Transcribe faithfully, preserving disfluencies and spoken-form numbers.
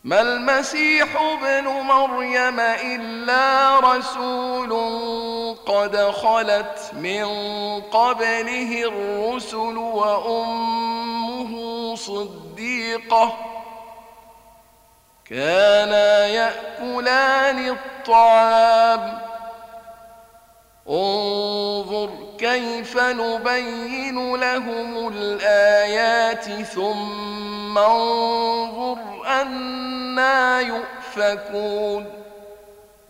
ما المسيح ابن مريم إلا رسول قد خلت من قبله الرسل وأمه صديقة كانا يأكلان الطعام انظر كيف نبين لهم الآيات ثم انظر أنى يؤفكون